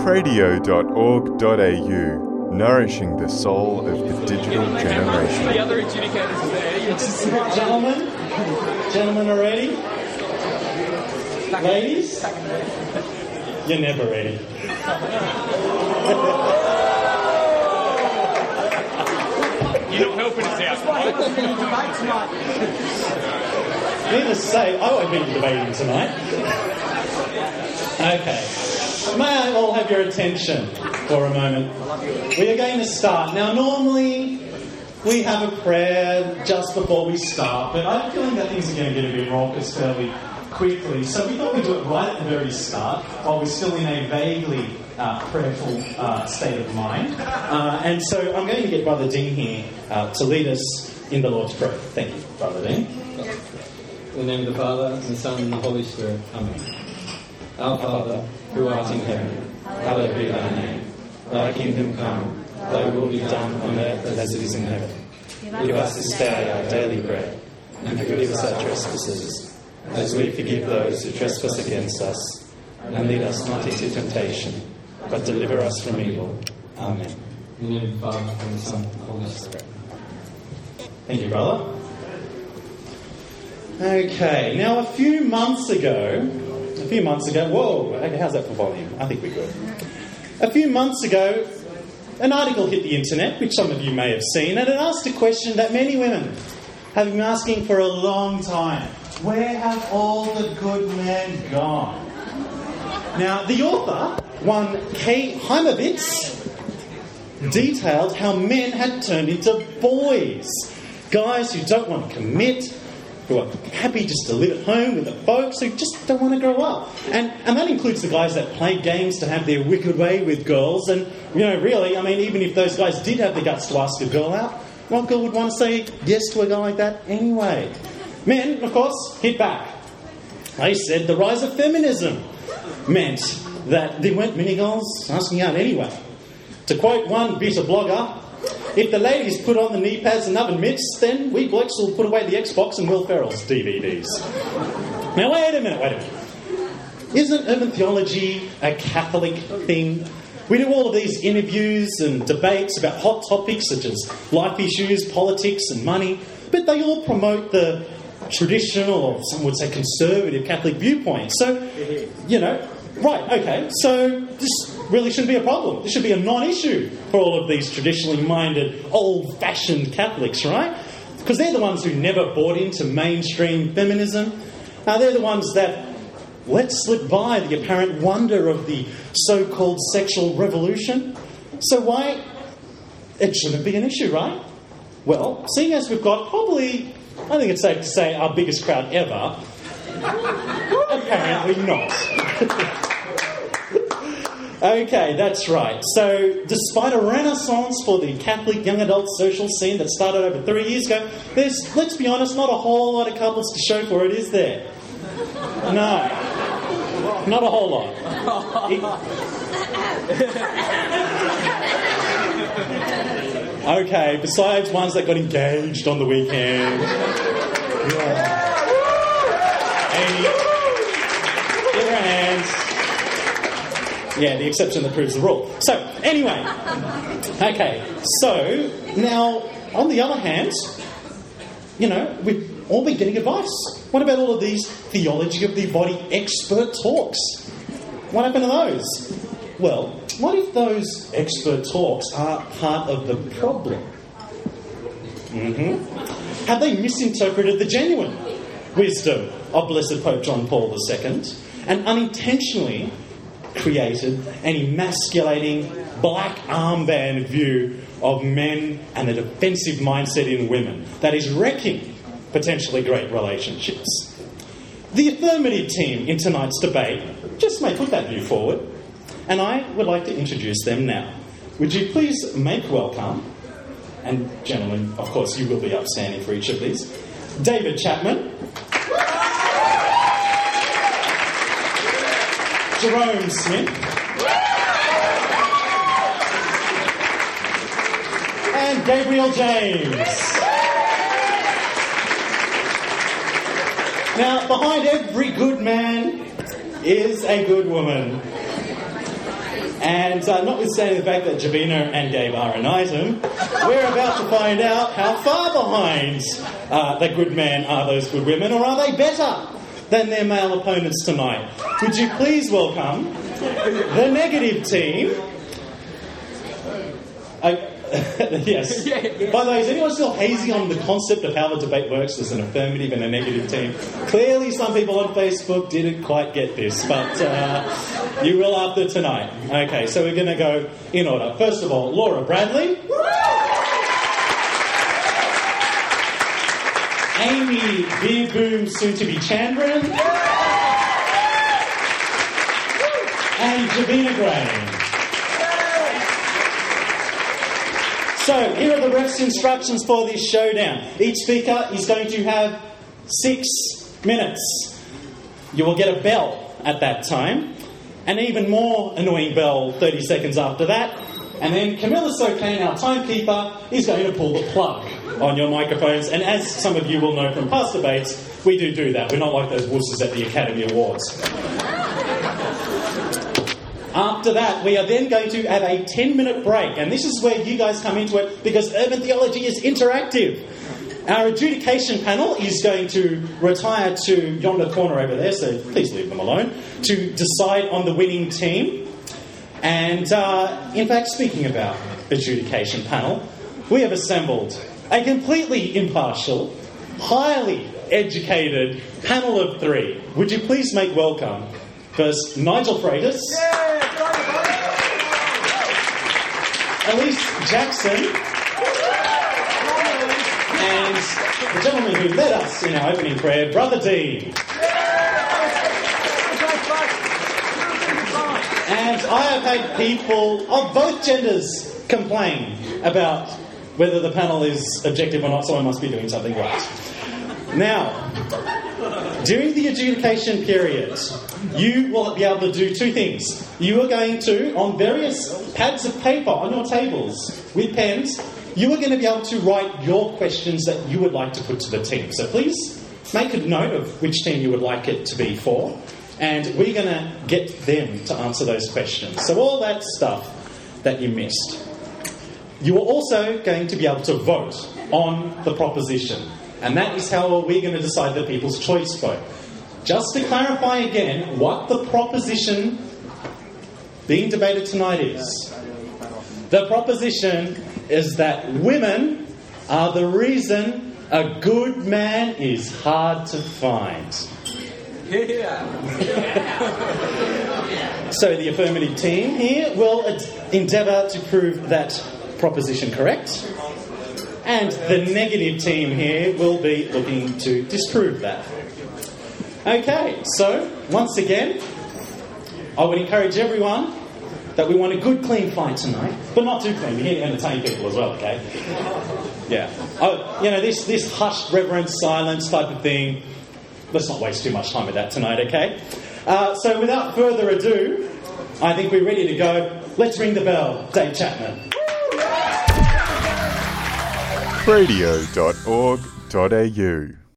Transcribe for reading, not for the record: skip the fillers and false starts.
cradio.org.au, nourishing the soul of the digital generation. The other adjudicators are there. Gentlemen are ready? Ladies? You're never ready. You're not helping us out. Needless to say, I won't be debating tonight. Okay. May I all have your attention for a moment? We are going to start. Now, normally we have a prayer just before we start, but I'm feeling that things are going to get a bit raucous fairly quickly. So we thought we'd do it right at the very start while we're still in a vaguely prayerful state of mind. And so I'm going to get Brother Dean here to lead us in the Lord's Prayer. Thank you, Brother Dean. In the name of the Father, and the Son, and the Holy Spirit. Amen. Our Father, who art in heaven, hallowed be thy name. Thy kingdom come, thy will be done on earth as it is in heaven. Give us this day our daily bread, and forgive us our trespasses, as we forgive those who trespass against us. And lead us not into temptation, but deliver us from evil. Amen. In the name of the Father, and the Son, and the Holy Spirit. Thank you, brother. Okay, now a few months ago, whoa, how's that for volume? I think we're good. A few months ago, an article hit the internet, which some of you may have seen, and it asked a question that many women have been asking for a long time. Where have all the good men gone? Now, the author, one Kay Heimovitz, detailed how men had turned into boys. Guys who don't want to commit, who are happy just to live at home with the folks, who just don't want to grow up. And that includes the guys that play games to have their wicked way with girls. And, really, even if those guys did have the guts to ask a girl out, what girl would want to say yes to a guy like that anyway? Men, of course, hit back. They said the rise of feminism meant that there weren't many girls asking out anyway. To quote one bitter blogger, if the ladies put on the knee pads and oven mitts, then we blokes will put away the Xbox and Will Ferrell's DVDs. Now, wait a minute. Isn't urban theology a Catholic thing? We do all of these interviews and debates about hot topics such as life issues, politics and money, but they all promote the traditional, or some would say conservative, Catholic viewpoint. So, right, okay, so this really shouldn't be a problem. This should be a non-issue for all of these traditionally minded, old-fashioned Catholics, right? Because they're the ones who never bought into mainstream feminism. They're the ones that let slip by the apparent wonder of the so-called sexual revolution. So why? It shouldn't be an issue, right? Well, seeing as we've got probably, I think it's safe to say, our biggest crowd ever, apparently not. Okay, that's right. So, despite a renaissance for the Catholic young adult social scene that started over 3 years ago, there's, let's be honest, not a whole lot of couples to show for it, is there? No. Not a whole lot. Okay, besides ones that got engaged on the weekend. Yeah. Amy, give her a hand. Yeah, the exception that proves the rule. So, anyway. Okay, so, now, on the other hand, we've all been getting advice. What about all of these theology of the body expert talks? What happened to those? Well, what if those expert talks are part of the problem? Have they misinterpreted the genuine wisdom of Blessed Pope John Paul II and unintentionally created an emasculating black armband view of men and a defensive mindset in women that is wrecking potentially great relationships? The affirmative team in tonight's debate just may put that view forward, and I would like to introduce them now. Would you please make welcome, and gentlemen, of course you will be upstanding for each of these, David Chapman, Jerome Smith, and Gabriel James. Now, behind every good man is a good woman. And notwithstanding the fact that Javina and Gabe are an item, we're about to find out how far behind the good man are those good women, or are they better than their male opponents tonight? Would you please welcome the negative team? Yes. By the way, is anyone still hazy on the concept of how the debate works? There's an affirmative and a negative team. Clearly, some people on Facebook didn't quite get this, but you will after tonight. Okay, so we're going to go in order. First of all, Laura Bradley. Amy Beer Boom, soon to be Chandran. And Javina Gray. So, here are the ref's instructions for this showdown. Each speaker is going to have 6 minutes. You will get a bell at that time. An even more annoying bell 30 seconds after that. And then Camilla Sokane, our timekeeper, is going to pull the plug on your microphones. And as some of you will know from past debates, we do that. We're not like those wusses at the Academy Awards. After that, we are then going to have a 10-minute break. And this is where you guys come into it, because Urban Theology is interactive. Our adjudication panel is going to retire to yonder corner over there, so please leave them alone, to decide on the winning team. And, in fact, speaking about adjudication panel, we have assembled a completely impartial, highly educated panel of 3. Would you please make welcome first Nigel Freitas, Elise Jackson, and the gentleman who led us in our opening prayer, Brother Dean. And I have had people of both genders complain about whether the panel is objective or not, so I must be doing something right. Now, during the adjudication period, you will be able to do 2 things. You are going to, on various pads of paper on your tables with pens, you are going to be able to write your questions that you would like to put to the team. So please make a note of which team you would like it to be for, and we're going to get them to answer those questions. So all that stuff that you missed. You are also going to be able to vote on the proposition. And that is how we're going to decide the People's Choice vote. Just to clarify again what the proposition being debated tonight is. The proposition is that women are the reason a good man is hard to find. So the affirmative team here will endeavour to prove that proposition correct. And the negative team here will be looking to disprove that. Okay, so once again, I would encourage everyone that we want a good, clean fight tonight, but not too clean. We're here to entertain people as well, okay? Yeah. This hushed reverence, silence type of thing, let's not waste too much time with that tonight, okay? So without further ado, I think we're ready to go. Let's ring the bell. Dave Chapman. Radio.org.au